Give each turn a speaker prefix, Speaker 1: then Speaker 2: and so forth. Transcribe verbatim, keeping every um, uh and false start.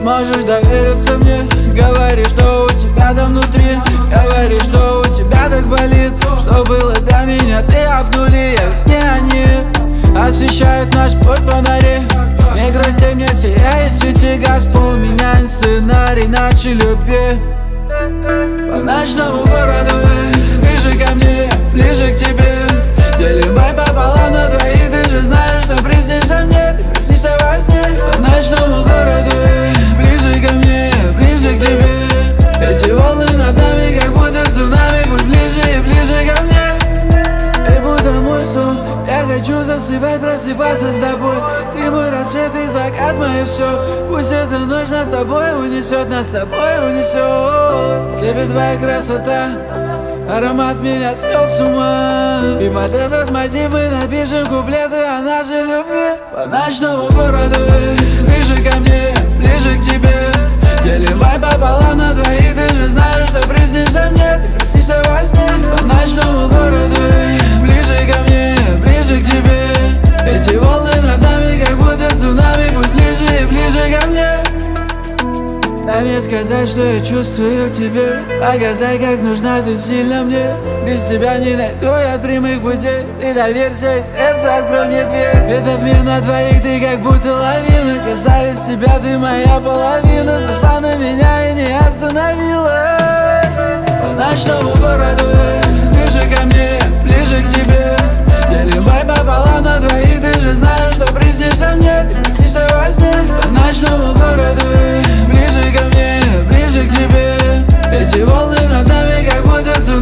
Speaker 1: Можешь довериться мне, говори, что у тебя там внутри. Говори, что у тебя так болит. Что было до меня, ты обнули, я ведь не они. Освещают наш путь фонари. Не грусти, мне сияет свети газ. Поменяем сценарий нашей любви. По ночному городу, ближе ко мне, ближе к тебе. Делим вайб пополам на двоих. Ты же знаешь, что приснишься мне, ты приснишься во сне. По ночному городу, ближе ко мне, ближе к тебе. Эти волны над нами, как будто цунами. Будь ближе и ближе ко мне. Ты будто мой сон, я хочу засыпать, просыпаться с тобой. Ты мой рассвет и закат, мое все. Пусть эта ночь нас с тобой унесет, нас с тобой унесет. Слепит твоя красота, аромат меня свел с ума. И под этот мотив мы напишем куплеты о нашей любви. По ночному городу, ближе ко мне, ближе к тебе. Делим вайб пополам на двоих. Ты же знаешь, что приснишься мне, ты приснишься во сне. По ночному городу, ближе ко мне, ближе к тебе. Эти волны над нами, как будто цунами. Будь ближе и ближе ко мне. Дай мне сказать, что я чувствую к тебе. Показать, как нужна ты сильно мне. Без тебя не найду я прямых путей. Ты доверься, и сердце открой мне дверь. Этот мир на двоих, ты как будто лавина. Касаясь тебя, ты моя половина. Зашла на меня и не остановилась. По ночному городу, ближе ко мне, ближе к тебе. Делим вайб пополам на двоих. Ты же знаешь, что приснишься мне, ты приснишься во сне. По ночному городу, ближе ко мне, ближе к тебе. Эти волны над нами, как будто